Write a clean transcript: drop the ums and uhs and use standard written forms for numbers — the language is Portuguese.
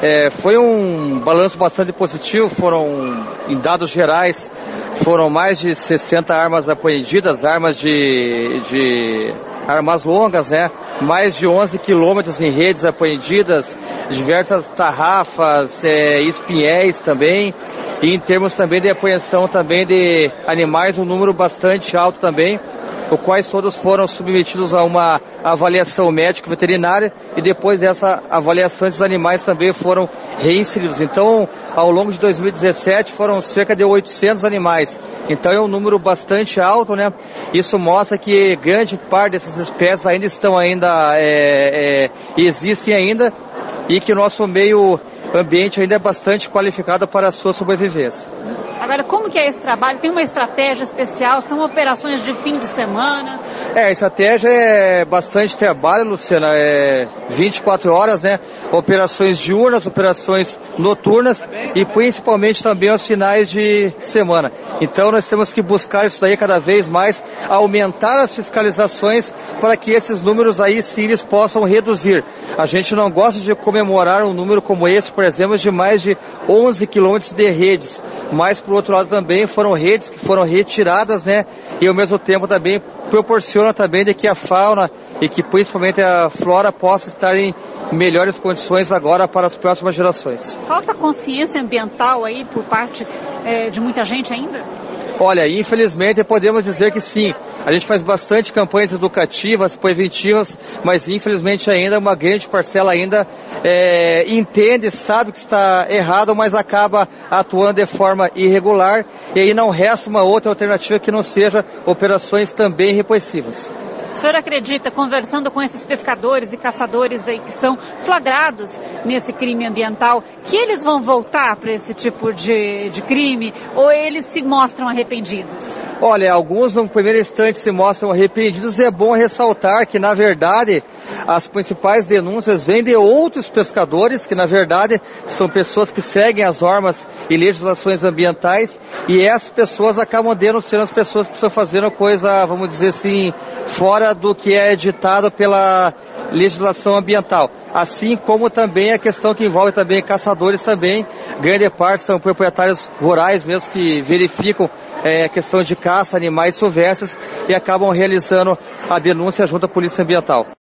Foi um balanço bastante positivo, em dados gerais, foram mais de 60 armas apreendidas, armas longas, né? Mais de 11 quilômetros em redes apreendidas, diversas tarrafas, espinhéis também, e em termos também de apreensão também de animais, um número bastante alto também, os quais todos foram submetidos a uma avaliação médico-veterinária e depois dessa avaliação esses animais também foram reinseridos. Então, ao longo de 2017 foram cerca de 800 animais. Então é um número bastante alto, né? Isso mostra que grande parte dessas espécies existem ainda e que o nosso meio ambiente ainda é bastante qualificado para a sua sobrevivência. Agora, como que é esse trabalho? Tem uma estratégia especial? São operações de fim de semana? A estratégia é bastante trabalho, Luciana, 24 horas, né? Operações diurnas, operações noturnas e principalmente também aos finais de semana. Então nós temos que buscar isso daí cada vez mais, aumentar as fiscalizações para que esses números aí sim eles possam reduzir. A gente não gosta de comemorar um número como esse, por exemplo, de mais de 11 quilômetros de redes, mas por outro lado também foram redes que foram retiradas, né? E ao mesmo tempo também proporciona também de que a fauna e que principalmente a flora possa estar em melhores condições agora para as próximas gerações. Falta consciência ambiental aí por parte de muita gente ainda? Olha, infelizmente podemos dizer que sim. A gente faz bastante campanhas educativas, preventivas, mas infelizmente ainda uma grande parcela ainda entende, sabe que está errado, mas acaba atuando de forma irregular e aí não resta uma outra alternativa que não seja operações também repressivas. O senhor acredita, conversando com esses pescadores e caçadores aí que são flagrados nesse crime ambiental, que eles vão voltar para esse tipo de crime ou eles se mostram arrependidos? Olha, alguns no primeiro instante se mostram arrependidos e é bom ressaltar que, na verdade, as principais denúncias vêm de outros pescadores, que na verdade são pessoas que seguem as normas e legislações ambientais e essas pessoas acabam denunciando as pessoas que estão fazendo coisa, vamos dizer assim, fora do que é ditado pela legislação ambiental. Assim como também a questão que envolve também caçadores também, grande parte são proprietários rurais mesmo que verificam a questão de caça, animais silvestres e acabam realizando a denúncia junto à Polícia Ambiental.